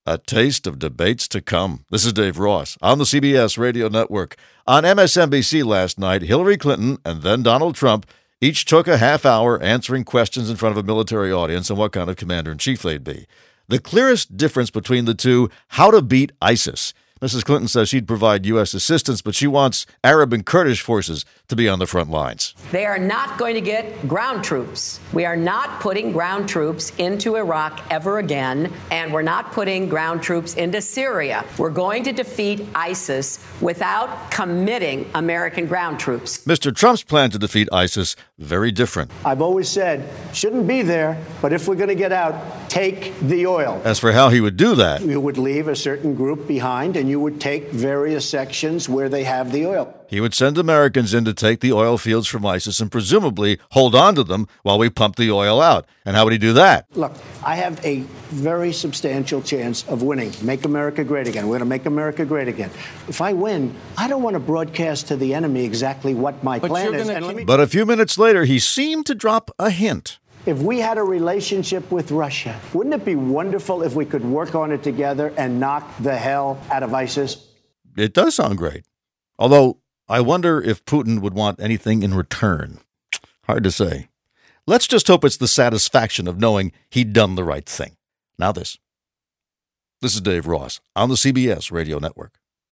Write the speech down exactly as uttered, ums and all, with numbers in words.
A taste of debates to come. This is Dave Ross on the C B S Radio Network. On M S N B C last night, Hillary Clinton and then Donald Trump each took a half hour answering questions in front of a military audience on what kind of commander-in-chief they'd be. The clearest difference between the two, how to beat ISIS. Missus Clinton says she'd provide U S assistance, but she wants Arab and Kurdish forces to be on the front lines. They are not going to get ground troops. We are not putting ground troops into Iraq ever again, and we're not putting ground troops into Syria. We're going to defeat ISIS without committing American ground troops. Mister Trump's plan to defeat ISIS, very different. I've always said, shouldn't be there, but if we're going to get out, take the oil. As for how he would do that, you would leave a certain group behind, and you would take various sections where they have the oil. He would send Americans in to take the oil fields from ISIS and presumably hold on to them while we pump the oil out. And how would he do that? Look, I have a very substantial chance of winning. Make America great again. We're going to make America great again. If I win, I don't want to broadcast to the enemy exactly what my but plan is. And let me- but a few minutes later, he seemed to drop a hint. If we had a relationship with Russia, wouldn't it be wonderful if we could work on it together and knock the hell out of ISIS? It does sound great. Although, I wonder if Putin would want anything in return. Hard to say. Let's just hope it's the satisfaction of knowing he'd done the right thing. Now this. This is Dave Ross on the C B S Radio Network.